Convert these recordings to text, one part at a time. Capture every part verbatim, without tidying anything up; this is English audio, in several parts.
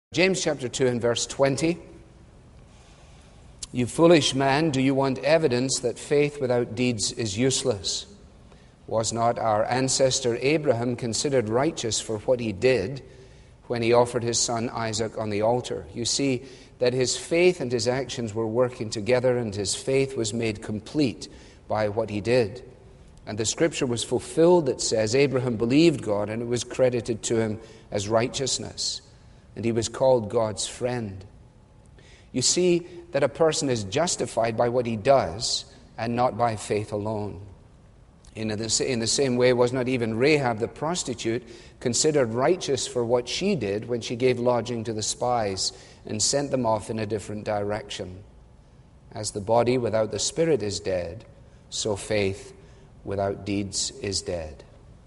James chapter two and verse twenty. You foolish man, do you want evidence that faith without deeds is useless? Was not our ancestor Abraham considered righteous for what he did when he offered his son Isaac on the altar? You see that his faith and his actions were working together, and his faith was made complete by what he did. And the scripture was fulfilled that says, Abraham believed God, and it was credited to him as righteousness. And he was called God's friend. You see that a person is justified by what he does and not by faith alone. In the, in the same way, was not even Rahab the prostitute considered righteous for what she did when she gave lodging to the spies and sent them off in a different direction? As the body without the spirit is dead, so faith without deeds is dead.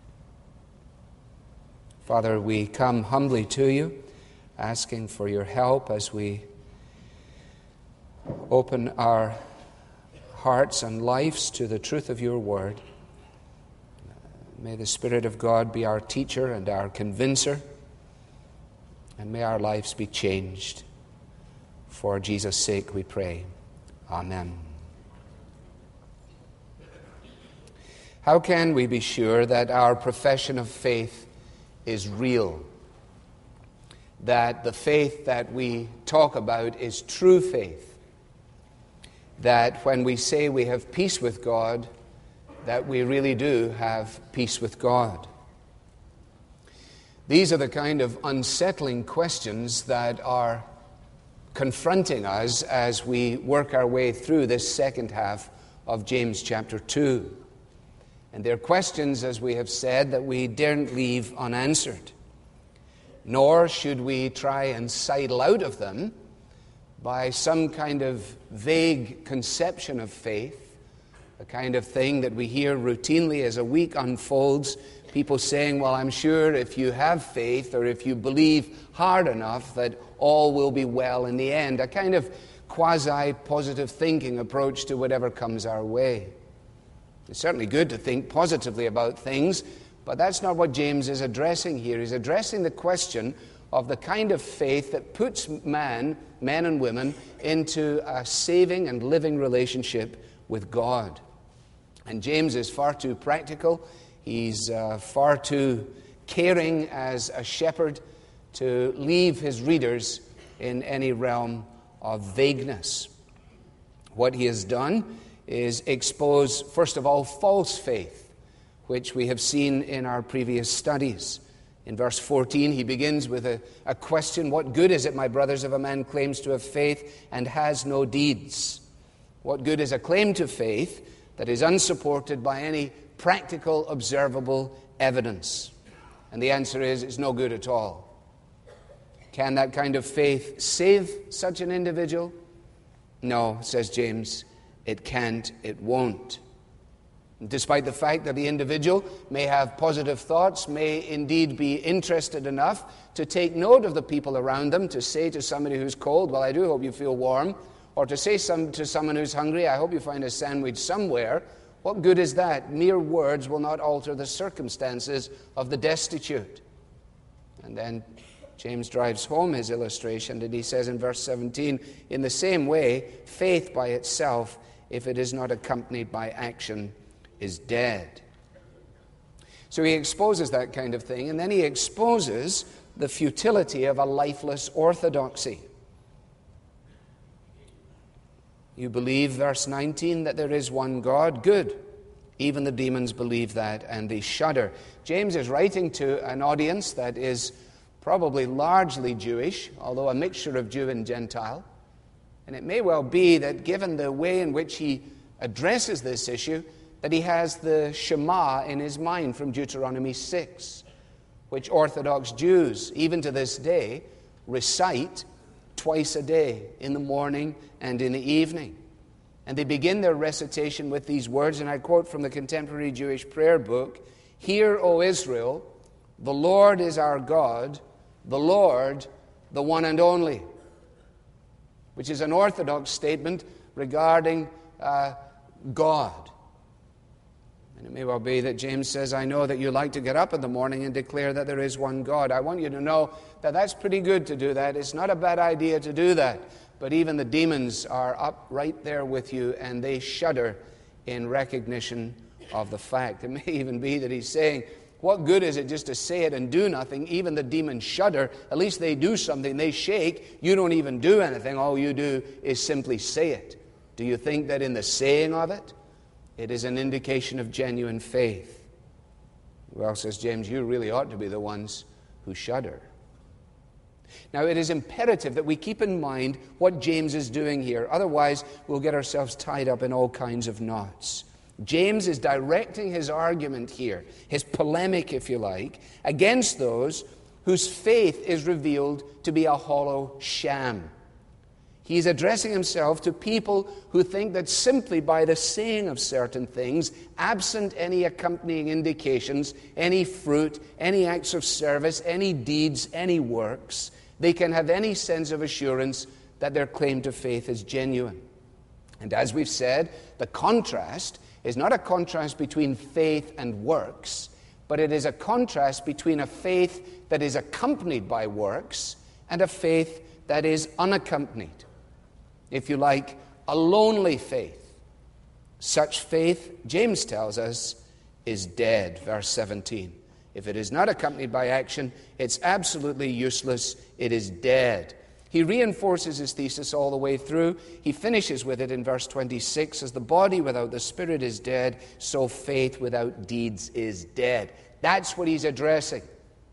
Father, we come humbly to you, asking for your help as we open our hearts and lives to the truth of your word. May the Spirit of God be our teacher and our convincer, and may our lives be changed. For Jesus' sake we pray. Amen. How can we be sure that our profession of faith is real? That the faith that we talk about is true faith? That when we say we have peace with God, that we really do have peace with God? These are the kind of unsettling questions that are confronting us as we work our way through this second half of James chapter two. And they're questions, as we have said, that we daren't leave unanswered. Nor should we try and sidle out of them by some kind of vague conception of faith, the kind of thing that we hear routinely as a week unfolds, people saying, well, I'm sure if you have faith or if you believe hard enough that all will be well in the end. A kind of quasi-positive thinking approach to whatever comes our way. It's certainly good to think positively about things, but that's not what James is addressing here. He's addressing the question of the kind of faith that puts man, men and women, into a saving and living relationship with God. And James is far too practical. He's uh, far too caring as a shepherd to leave his readers in any realm of vagueness. What he has done is expose, first of all, false faith, which we have seen in our previous studies. In verse fourteen, he begins with a, a question, what good is it, my brothers, if a man claims to have faith and has no deeds? What good is a claim to faith that is unsupported by any practical, observable evidence? And the answer is, it's no good at all. Can that kind of faith save such an individual? No, says James, it can't, it won't. Despite the fact that the individual may have positive thoughts, may indeed be interested enough to take note of the people around them, to say to somebody who's cold, well, I do hope you feel warm, or to say some, to someone who's hungry, I hope you find a sandwich somewhere. What good is that? Mere words will not alter the circumstances of the destitute. And then James drives home his illustration, and he says in verse seventeen, in the same way, faith by itself, if it is not accompanied by action, is dead. So he exposes that kind of thing, and then he exposes the futility of a lifeless orthodoxy. You believe, verse nineteen, that there is one God? Good. Even the demons believe that, and they shudder. James is writing to an audience that is probably largely Jewish, although a mixture of Jew and Gentile. And it may well be that given the way in which he addresses this issue, that he has the Shema in his mind from Deuteronomy six, which Orthodox Jews, even to this day, recite twice a day, in the morning and in the evening. And they begin their recitation with these words, and I quote from the Contemporary Jewish Prayer Book, Hear, O Israel, the Lord is our God, the Lord, the one and only, which is an Orthodox statement regarding uh, God. And it may well be that James says, I know that you like to get up in the morning and declare that there is one God. I want you to know that that's pretty good to do that. It's not a bad idea to do that. But even the demons are up right there with you, and they shudder in recognition of the fact. It may even be that he's saying, what good is it just to say it and do nothing? Even the demons shudder. At least they do something. They shake. You don't even do anything. All you do is simply say it. Do you think that in the saying of it, it is an indication of genuine faith? Well, says James, you really ought to be the ones who shudder. Now, it is imperative that we keep in mind what James is doing here. Otherwise, we'll get ourselves tied up in all kinds of knots. James is directing his argument here, his polemic, if you like, against those whose faith is revealed to be a hollow sham. He's addressing himself to people who think that simply by the saying of certain things, absent any accompanying indications, any fruit, any acts of service, any deeds, any works, they can have any sense of assurance that their claim to faith is genuine. And as we've said, the contrast is not a contrast between faith and works, but it is a contrast between a faith that is accompanied by works and a faith that is unaccompanied. If you like, a lonely faith. Such faith, James tells us, is dead. Verse seventeen. If it is not accompanied by action, it's absolutely useless. It is dead. He reinforces his thesis all the way through. He finishes with it in verse twenty-six, as the body without the spirit is dead, so faith without deeds is dead. That's what he's addressing.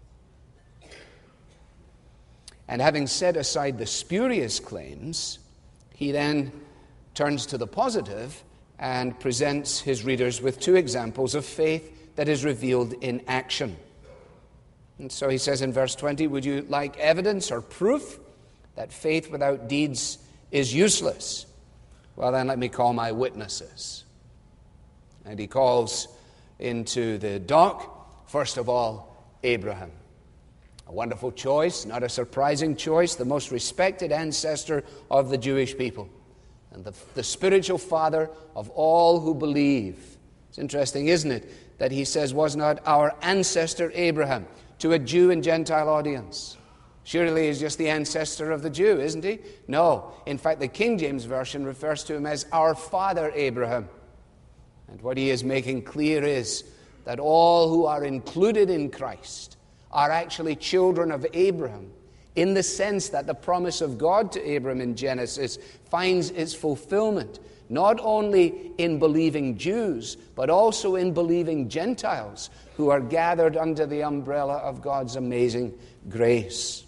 And having set aside the spurious claims, he then turns to the positive and presents his readers with two examples of faith that is revealed in action. And so he says in verse twenty, would you like evidence or proof that faith without deeds is useless? Well, then let me call my witnesses. And he calls into the dock, first of all, Abraham. A wonderful choice, not a surprising choice, the most respected ancestor of the Jewish people, and the, the spiritual father of all who believe. It's interesting, isn't it, that he says, was not our ancestor Abraham, to a Jew and Gentile audience. Surely he's just the ancestor of the Jew, isn't he? No. In fact, the King James Version refers to him as our father Abraham. And what he is making clear is that all who are included in Christ are actually children of Abraham, in the sense that the promise of God to Abraham in Genesis finds its fulfillment, not only in believing Jews, but also in believing Gentiles who are gathered under the umbrella of God's amazing grace.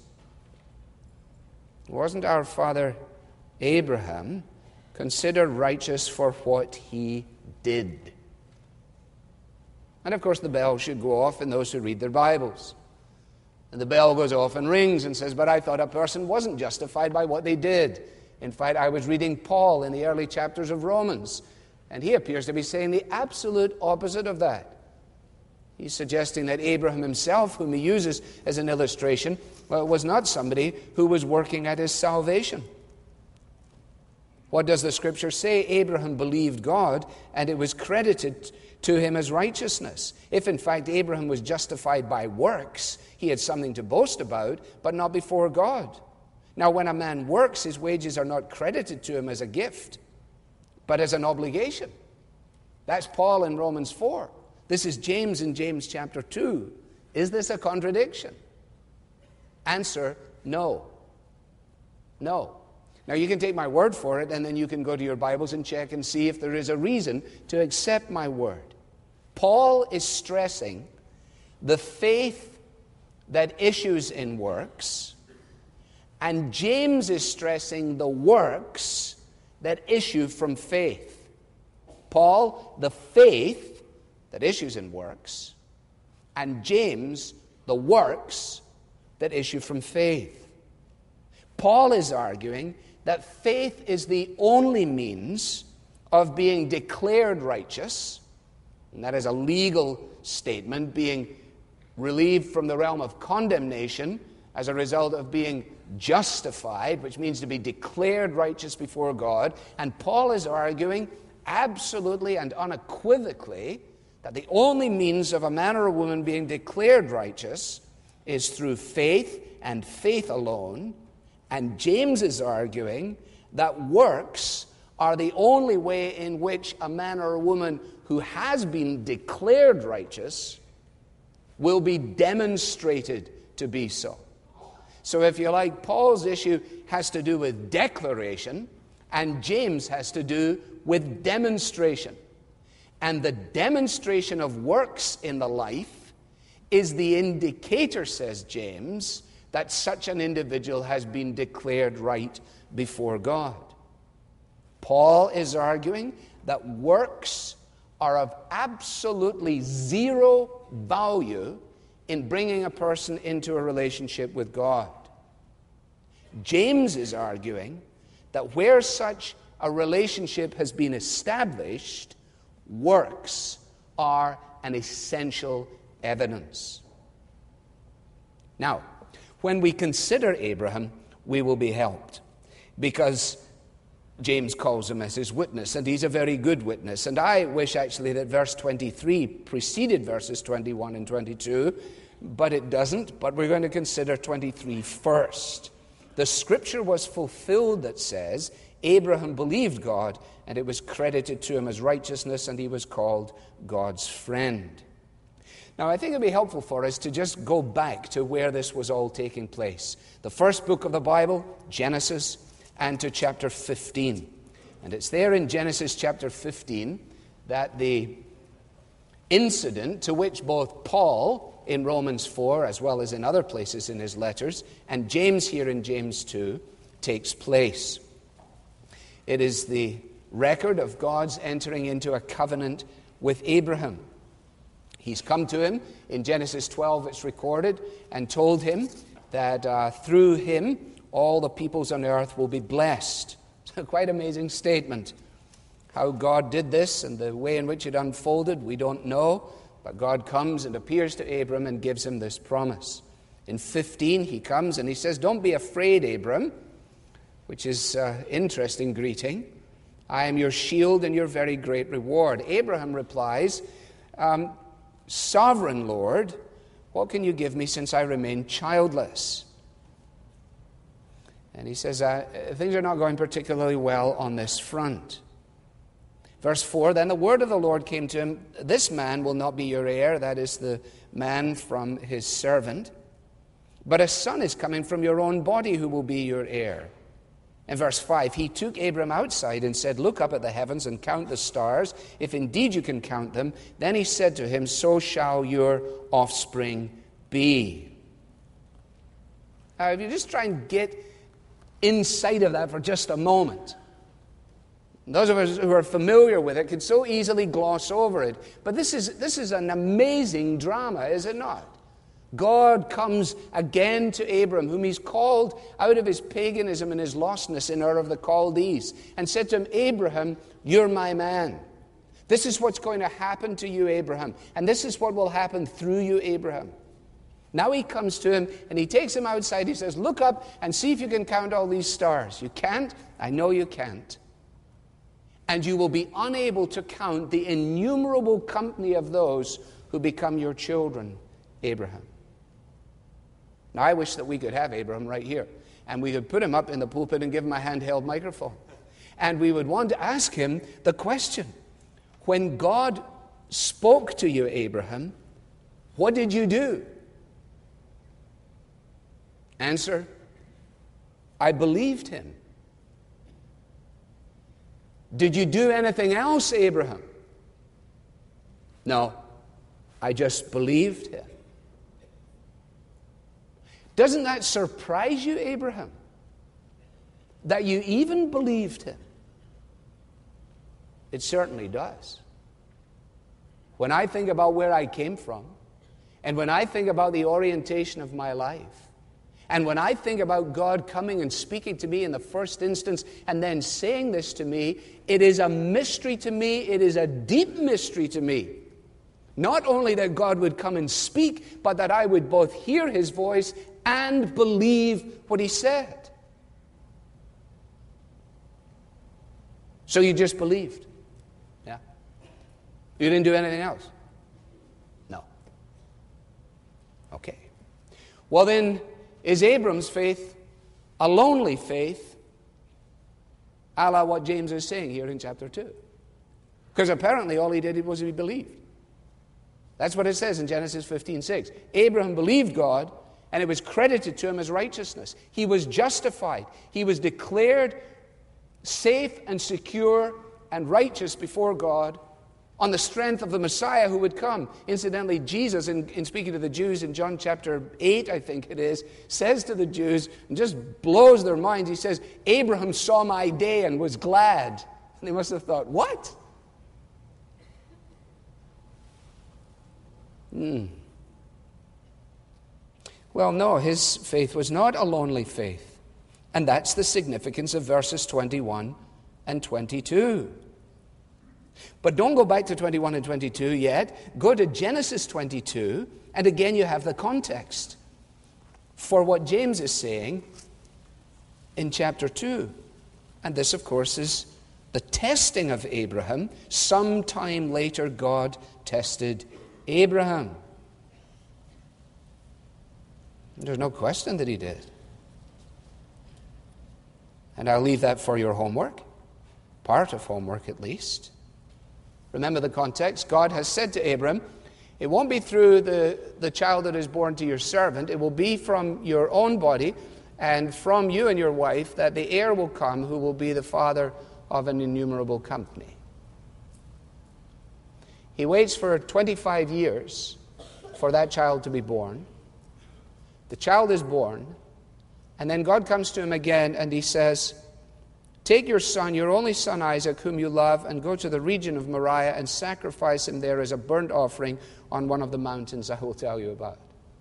Wasn't our father Abraham considered righteous for what he did? And of course the bell should go off in those who read their Bibles. And the bell goes off and rings and says, but I thought a person wasn't justified by what they did. In fact, I was reading Paul in the early chapters of Romans, and he appears to be saying the absolute opposite of that. He's suggesting that Abraham himself, whom he uses as an illustration, well, was not somebody who was working at his salvation. What does the Scripture say? Abraham believed God, and it was credited to him as righteousness. If in fact Abraham was justified by works, he had something to boast about, but not before God. Now, when a man works, his wages are not credited to him as a gift, but as an obligation. That's Paul in Romans four. This is James in James chapter two. Is this a contradiction? Answer, no. No. Now, you can take my word for it, and then you can go to your Bibles and check and see if there is a reason to accept my word. Paul is stressing the faith that issues in works, and James is stressing the works that issue from faith. Paul, the faith that issues in works, and James, the works that issue from faith. Paul is arguing that faith is the only means of being declared righteous, and that is a legal statement, being relieved from the realm of condemnation as a result of being justified, which means to be declared righteous before God. And Paul is arguing absolutely and unequivocally that the only means of a man or a woman being declared righteous is through faith and faith alone. And James is arguing that works are the only way in which a man or a woman who has been declared righteous will be demonstrated to be so. So if you like, Paul's issue has to do with declaration, and James has to do with demonstration. And the demonstration of works in the life is the indicator, says James, that such an individual has been declared right before God. Paul is arguing that works are of absolutely zero value in bringing a person into a relationship with God. James is arguing that where such a relationship has been established, works are an essential evidence. Now, when we consider Abraham, we will be helped, because James calls him as his witness, and he's a very good witness. And I wish actually that verse twenty-three preceded verses twenty-one and twenty-two, but it doesn't. But we're going to consider twenty-three first. The scripture was fulfilled that says, Abraham believed God, and it was credited to him as righteousness, and he was called God's friend. Now, I think it would be helpful for us to just go back to where this was all taking place. The first book of the Bible, Genesis, and to chapter fifteen. And it's there in Genesis chapter fifteen that the incident to which both Paul in Romans four, as well as in other places in his letters, and James here in James two, takes place. It is the record of God's entering into a covenant with Abraham. He's come to him in Genesis twelve, it's recorded, and told him that uh, through him all the peoples on earth will be blessed. It's a quite amazing statement. How God did this and the way in which it unfolded, we don't know. But God comes and appears to Abram and gives him this promise. In fifteen, he comes and he says, "Don't be afraid, Abram," which is an interesting greeting. "I am your shield and your very great reward." Abraham replies, um, "Sovereign Lord, what can you give me since I remain childless?" And he says, uh, things are not going particularly well on this front. Verse four, "Then the word of the Lord came to him, 'This man will not be your heir,'" that is the man from his servant, "'but a son is coming from your own body who will be your heir.'" In verse five, "He took Abram outside and said, 'Look up at the heavens and count the stars, if indeed you can count them.' Then he said to him, 'So shall your offspring be.'" Now, if you just try and get inside of that for just a moment, those of us who are familiar with it can so easily gloss over it. But this is, this is an amazing drama, is it not? God comes again to Abram, whom he's called out of his paganism and his lostness in Ur of the Chaldees, and said to him, "Abraham, you're my man. This is what's going to happen to you, Abraham. And this is what will happen through you, Abraham." Now he comes to him and he takes him outside. He says, "Look up and see if you can count all these stars." You can't? I know you can't. "And you will be unable to count the innumerable company of those who become your children, Abraham." Now, I wish that we could have Abraham right here, and we could put him up in the pulpit and give him a handheld microphone. And we would want to ask him the question, when God spoke to you, Abraham, what did you do? Answer, "I believed him." "Did you do anything else, Abraham?" "No, I just believed him." Doesn't that surprise you, Abraham? That you even believed him? It certainly does. When I think about where I came from, and when I think about the orientation of my life, and when I think about God coming and speaking to me in the first instance and then saying this to me, it is a mystery to me, it is a deep mystery to me. Not only that God would come and speak, but that I would both hear his voice and believe what he said. So you just believed. Yeah. You didn't do anything else. Okay. Well then, is Abram's faith a lonely faith, a la what James is saying here in chapter two? Because apparently all he did was he believed. That's what it says in Genesis fifteen six. Abraham believed God, and it was credited to him as righteousness. He was justified. He was declared safe and secure and righteous before God on the strength of the Messiah who would come. Incidentally, Jesus, in, in speaking to the Jews in John chapter eight, I think it is, says to the Jews, and just blows their minds, he says, Abraham saw my day and was glad. And they must have thought, what? Hmm. Well, no, his faith was not a lonely faith. And that's the significance of verses twenty-one and twenty-two. But don't go back to twenty-one and twenty-two yet. Go to Genesis twenty-two, and again you have the context for what James is saying in chapter two. And this, of course, is the testing of Abraham. Sometime later, God tested Abraham. There's no question that he did. And I'll leave that for your homework, part of homework at least. Remember the context. God has said to Abram, it won't be through the, the child that is born to your servant. It will be from your own body and from you and your wife that the heir will come who will be the father of an innumerable company. He waits for twenty-five years for that child to be born. The child is born, and then God comes to him again and he says, take your son, your only son Isaac, whom you love, and go to the region of Moriah and sacrifice him there as a burnt offering on one of the mountains I will tell you about.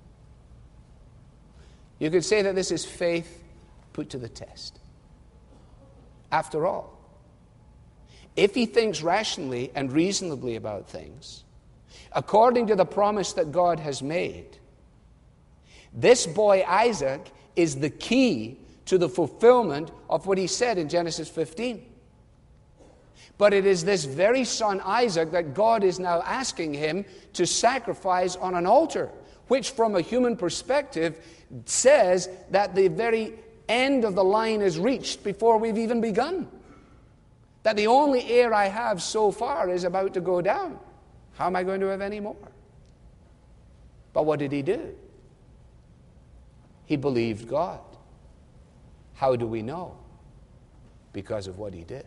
You could say that this is faith put to the test. After all, if he thinks rationally and reasonably about things, according to the promise that God has made, this boy Isaac is the key to the fulfillment of what he said in Genesis fifteen. But it is this very son Isaac that God is now asking him to sacrifice on an altar, which from a human perspective says that the very end of the line is reached before we've even begun. That the only heir I have so far is about to go down. How am I going to have any more? But what did he do? He believed God. How do we know? Because of what he did.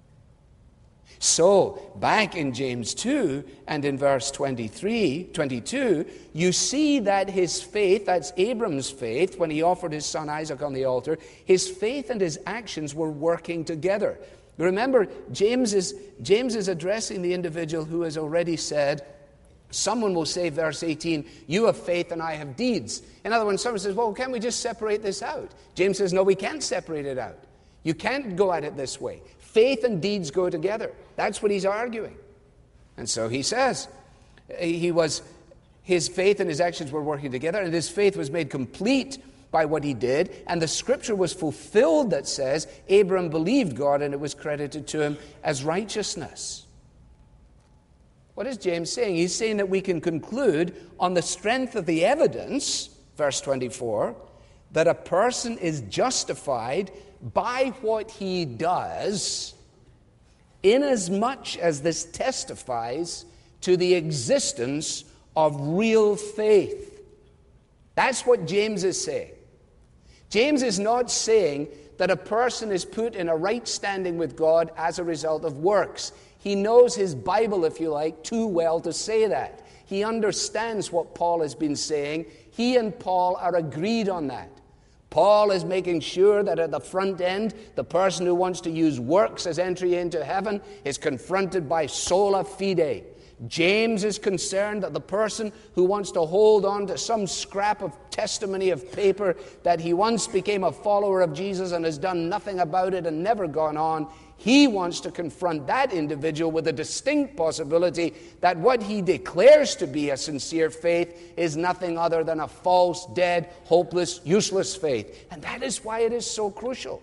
So, back in James two and in verse twenty-three, twenty-two, you see that his faith, that's Abram's faith, when he offered his son Isaac on the altar, his faith and his actions were working together. Remember, James is, James is addressing the individual who has already said, someone will say, verse eighteen, you have faith and I have deeds. In other words, someone says, well, can't we just separate this out? James says, no, we can't separate it out. You can't go at it this way. Faith and deeds go together. That's what he's arguing. And so he says, he was, his faith and his actions were working together, and his faith was made complete by what he did, and the scripture was fulfilled that says, Abram believed God, and it was credited to him as righteousness. What is James saying? He's saying that we can conclude on the strength of the evidence, verse twenty-four, that a person is justified by what he does, inasmuch as this testifies to the existence of real faith. That's what James is saying. James is not saying that a person is put in a right standing with God as a result of works. He knows his Bible, if you like, too well to say that. He understands what Paul has been saying. He and Paul are agreed on that. Paul is making sure that at the front end, the person who wants to use works as entry into heaven is confronted by sola fide. James is concerned that the person who wants to hold on to some scrap of testimony of paper that he once became a follower of Jesus and has done nothing about it and never gone on, he wants to confront that individual with a distinct possibility that what he declares to be a sincere faith is nothing other than a false, dead, hopeless, useless faith. And that is why it is so crucial.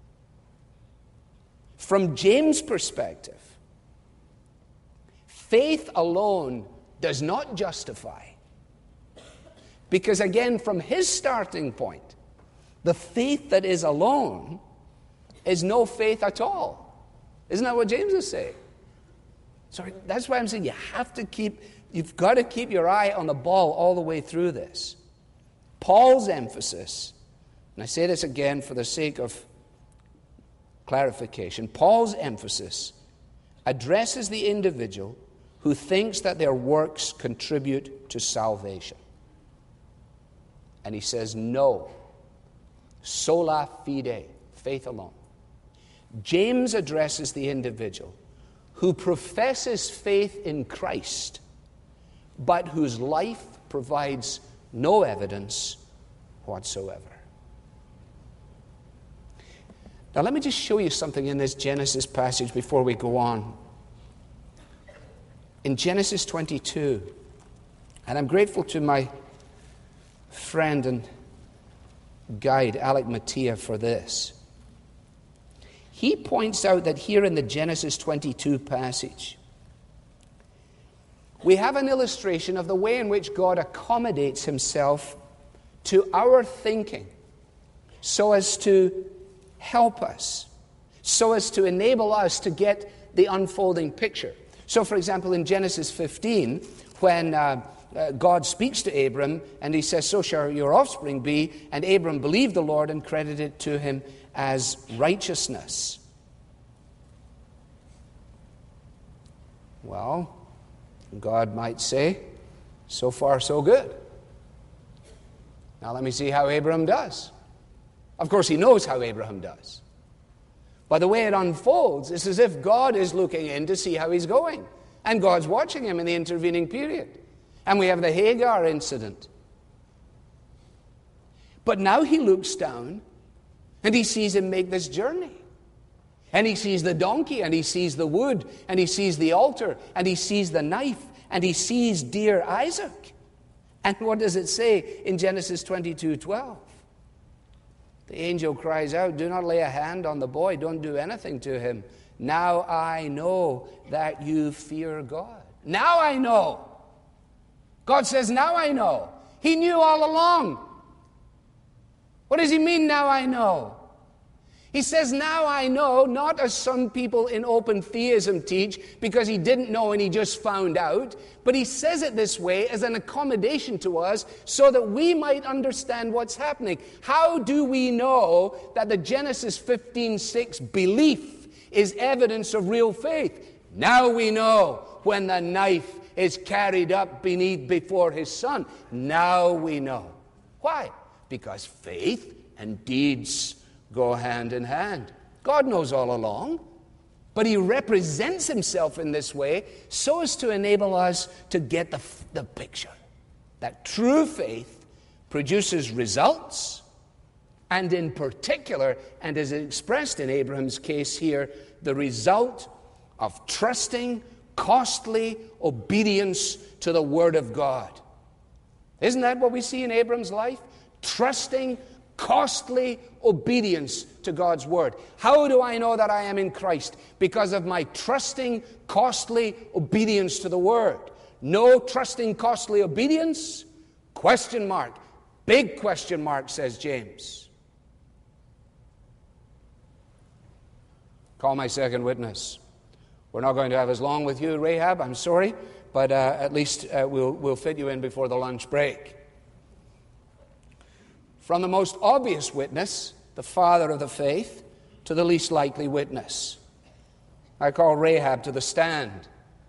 From James' perspective, faith alone does not justify. Because again, from his starting point, the faith that is alone is no faith at all. Isn't that what James is saying? So that's why I'm saying you have to keep, you've got to keep your eye on the ball all the way through this. Paul's emphasis, and I say this again for the sake of clarification, Paul's emphasis addresses the individual who thinks that their works contribute to salvation. And he says, no, sola fide, faith alone. James addresses the individual who professes faith in Christ, but whose life provides no evidence whatsoever. Now let me just show you something in this Genesis passage before we go on. In Genesis twenty-two, and I'm grateful to my friend and guide, Alec Mattia, for this. He points out that here in the Genesis twenty-two passage, we have an illustration of the way in which God accommodates himself to our thinking so as to help us, so as to enable us to get the unfolding picture. So, for example, in Genesis fifteen, when uh, uh, God speaks to Abram and he says, so shall your offspring be, and Abram believed the Lord and credited it to him as righteousness. Well, God might say, so far so good. Now let me see how Abraham does. Of course, he knows how Abraham does. But the way it unfolds is as if God is looking in to see how he's going. And God's watching him in the intervening period. And we have the Hagar incident. But now he looks down and he sees him make this journey. And he sees the donkey, and he sees the wood, and he sees the altar, and he sees the knife, and he sees dear Isaac. And what does it say in Genesis twenty-two twelve? The angel cries out, do not lay a hand on the boy, don't do anything to him. Now I know that you fear God. Now I know. God says, now I know. He knew all along. What does he mean, now I know? He says, now I know, not as some people in open theism teach, because he didn't know and he just found out, but he says it this way as an accommodation to us so that we might understand what's happening. How do we know that the Genesis fifteen six belief is evidence of real faith? Now we know when the knife is carried up beneath before his son. Now we know. Why? Because faith and deeds go hand in hand. God knows all along, but he represents himself in this way so as to enable us to get the, the picture. That true faith produces results, and in particular, and as expressed in Abraham's case here, the result of trusting, costly obedience to the Word of God. Isn't that what we see in Abraham's life? Trusting, costly obedience to God's Word. How do I know that I am in Christ? Because of my trusting, costly obedience to the Word. No trusting, costly obedience? Question mark. Big question mark, says James. Call my second witness. We're not going to have as long with you, Rahab, I'm sorry, but uh, at least uh, we'll, we'll fit you in before the lunch break. From the most obvious witness, the father of the faith, to the least likely witness. I call Rahab to the stand.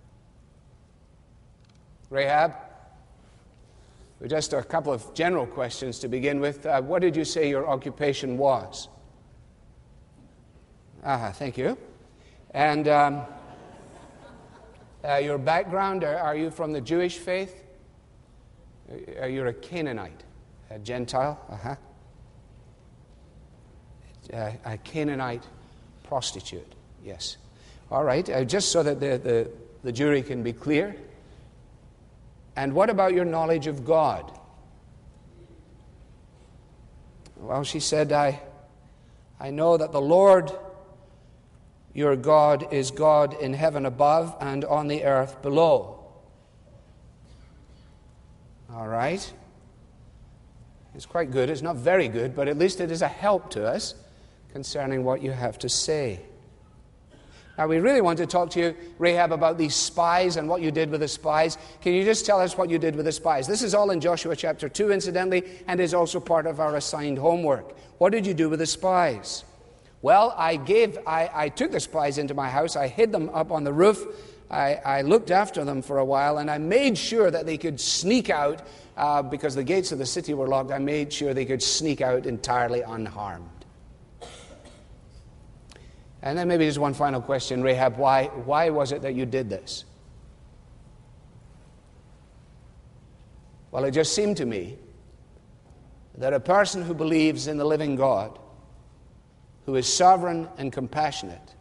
Rahab, just a couple of general questions to begin with. Uh, what did you say your occupation was? Ah, thank you. And um, uh, your background, are, are you from the Jewish faith? Are you a Canaanite? A Gentile, uh-huh. Uh, a Canaanite prostitute, yes. All right, uh, just so that the, the, the jury can be clear. And what about your knowledge of God? Well, she said, I, I know that the Lord, your God, is God in heaven above and on the earth below. All right. It's quite good. It's not very good, but at least it is a help to us concerning what you have to say. Now, we really want to talk to you, Rahab, about these spies and what you did with the spies. Can you just tell us what you did with the spies? This is all in Joshua chapter two, incidentally, and is also part of our assigned homework. What did you do with the spies? Well, I gave, I, I took the spies into my house. I hid them up on the roof. I, I looked after them for a while, and I made sure that they could sneak out uh, because the gates of the city were locked. I made sure they could sneak out entirely unharmed. And then maybe just one final question, Rahab, why, why was it that you did this? Well, it just seemed to me that a person who believes in the living God, who is sovereign and compassionate,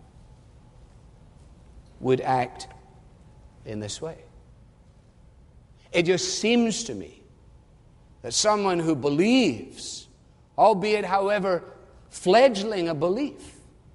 would act in this way. It just seems to me that someone who believes, albeit, however, fledgling a belief,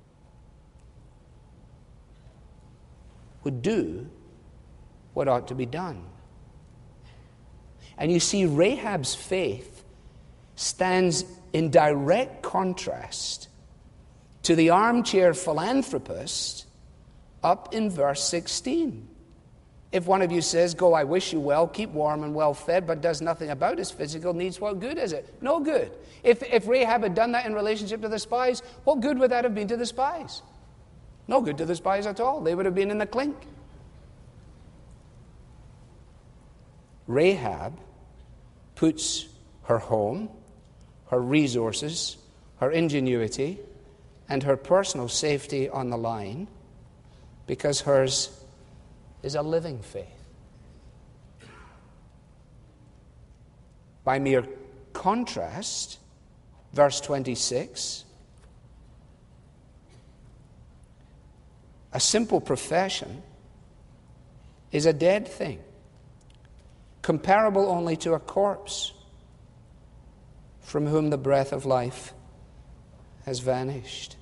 would do what ought to be done. And you see, Rahab's faith stands in direct contrast to the armchair philanthropist up in verse sixteen. If one of you says, "Go, I wish you well, keep warm and well fed," but does nothing about his physical needs, what good is it? No good. If, if Rahab had done that in relationship to the spies, what good would that have been to the spies? No good to the spies at all. They would have been in the clink. Rahab puts her home, her resources, her ingenuity, and her personal safety on the line because hers is a living faith. By mere contrast, verse twenty-six, a simple profession is a dead thing, comparable only to a corpse from whom the breath of life has vanished.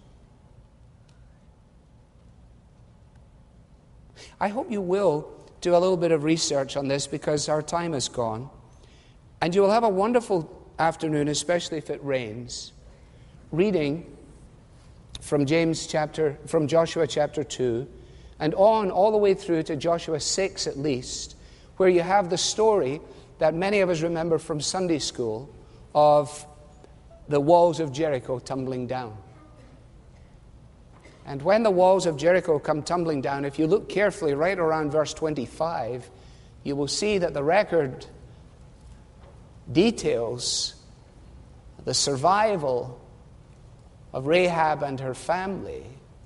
I hope you will do a little bit of research on this because our time is gone. And you will have a wonderful afternoon, especially if it rains, reading from James chapter, from Joshua chapter two, and on all the way through to Joshua six at least, where you have the story that many of us remember from Sunday school of the walls of Jericho tumbling down. And when the walls of Jericho come tumbling down, if you look carefully right around verse twenty-five, you will see that the record details the survival of Rahab and her family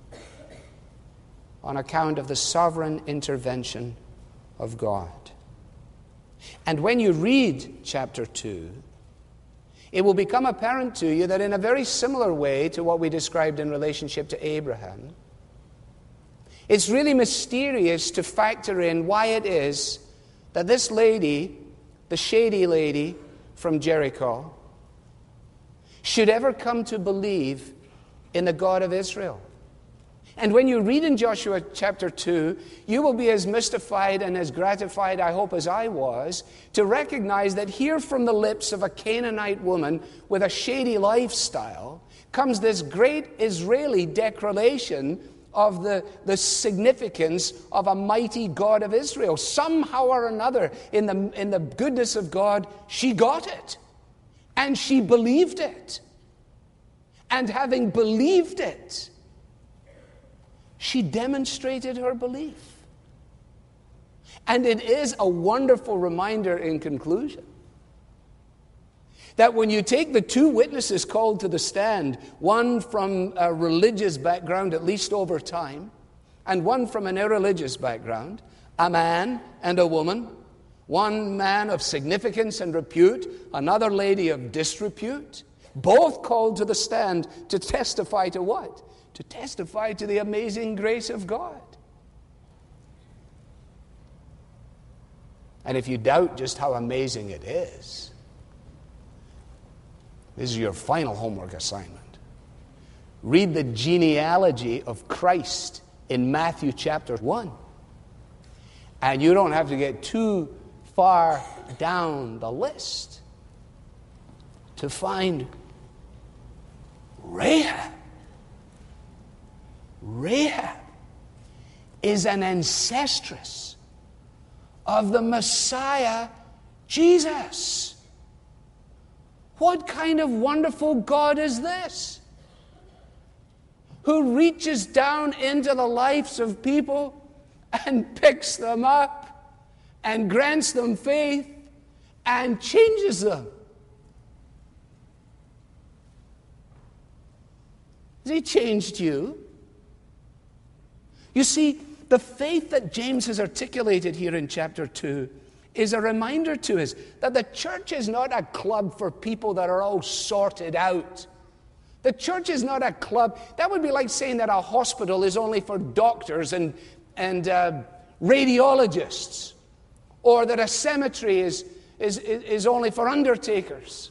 on account of the sovereign intervention of God. And when you read chapter two, it will become apparent to you that in a very similar way to what we described in relationship to Abraham, it's really mysterious to factor in why it is that this lady, the shady lady from Jericho, should ever come to believe in the God of Israel. And when you read in Joshua chapter two, you will be as mystified and as gratified, I hope, as I was, to recognize that here from the lips of a Canaanite woman with a shady lifestyle comes this great Israeli declaration of the, the significance of a mighty God of Israel. Somehow or another, in the, in the goodness of God, she got it. And she believed it. And having believed it, she demonstrated her belief. And it is a wonderful reminder in conclusion that when you take the two witnesses called to the stand, one from a religious background, at least over time, and one from an irreligious background, a man and a woman, one man of significance and repute, another lady of disrepute, both called to the stand to testify to what? To testify to the amazing grace of God. And if you doubt just how amazing it is, this is your final homework assignment. Read the genealogy of Christ in Matthew chapter one. And you don't have to get too far down the list to find Rahab. Rahab is an ancestress of the Messiah, Jesus. What kind of wonderful God is this? Who reaches down into the lives of people and picks them up and grants them faith and changes them. Has He changed you? You see, the faith that James has articulated here in chapter two is a reminder to us that the church is not a club for people that are all sorted out. The church is not a club. That would be like saying that a hospital is only for doctors and, and uh, radiologists, or that a cemetery is, is, is only for undertakers.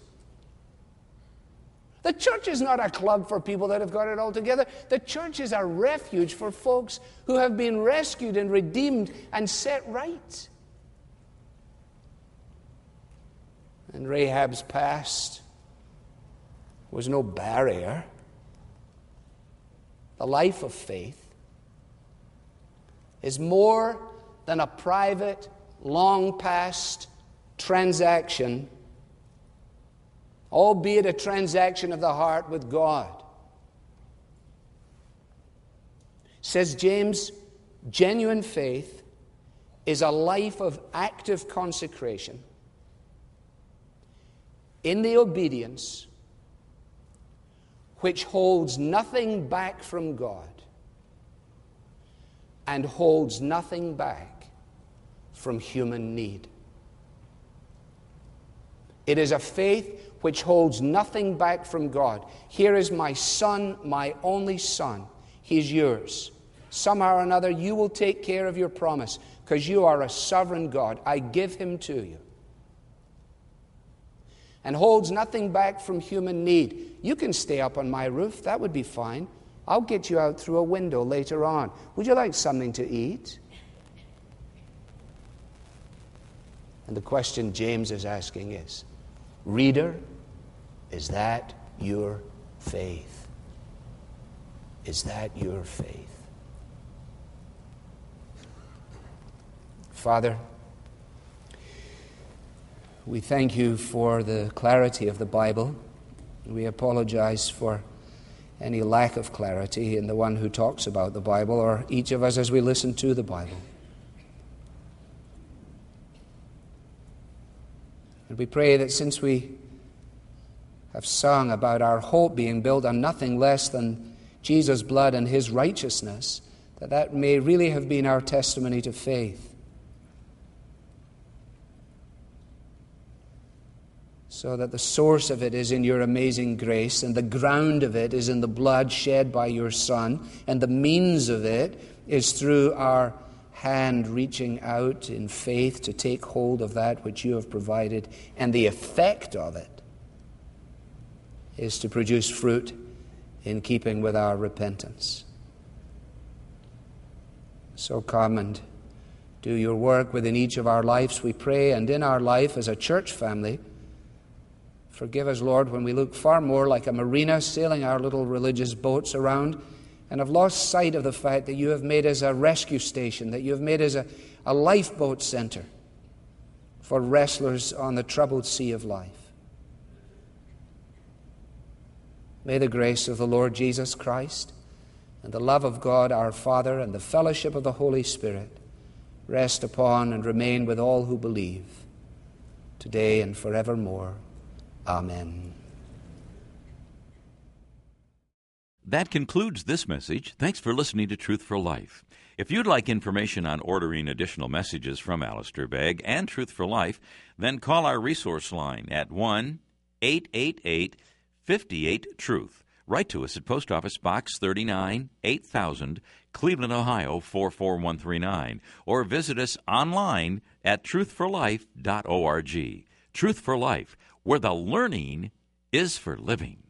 The church is not a club for people that have got it all together. The church is a refuge for folks who have been rescued and redeemed and set right. And Rahab's past was no barrier. The life of faith is more than a private, long-past transaction, albeit a transaction of the heart with God. Says James, genuine faith is a life of active consecration in the obedience which holds nothing back from God and holds nothing back from human need. It is a faith which holds nothing back from God. Here is my son, my only son. He's yours. Somehow or another, you will take care of your promise because you are a sovereign God. I give him to you. And holds nothing back from human need. You can stay up on my roof. That would be fine. I'll get you out through a window later on. Would you like something to eat? And the question James is asking is, reader, is that your faith? Is that your faith? Father, we thank you for the clarity of the Bible. We apologize for any lack of clarity in the one who talks about the Bible, or each of us as we listen to the Bible. And we pray that since we have sung about our hope being built on nothing less than Jesus' blood and his righteousness, that that may really have been our testimony to faith. So that the source of it is in your amazing grace, and the ground of it is in the blood shed by your Son, and the means of it is through our hand reaching out in faith to take hold of that which you have provided, and the effect of it is to produce fruit in keeping with our repentance. So come and do your work within each of our lives, we pray, and in our life as a church family. Forgive us, Lord, when we look far more like a marina sailing our little religious boats around and have lost sight of the fact that you have made us a rescue station, that you have made us a, a lifeboat center for wrestlers on the troubled sea of life. May the grace of the Lord Jesus Christ and the love of God our Father and the fellowship of the Holy Spirit rest upon and remain with all who believe, today and forevermore. Amen. That concludes this message. Thanks for listening to Truth for Life. If you'd like information on ordering additional messages from Alistair Begg and Truth for Life, then call our resource line at one eight eight eight, five eight, truth. Write to us at Post Office Box thirty-nine, eight thousand, Cleveland, Ohio, four four one three nine, or visit us online at truth for life dot org. Truth for Life, where the learning is for living.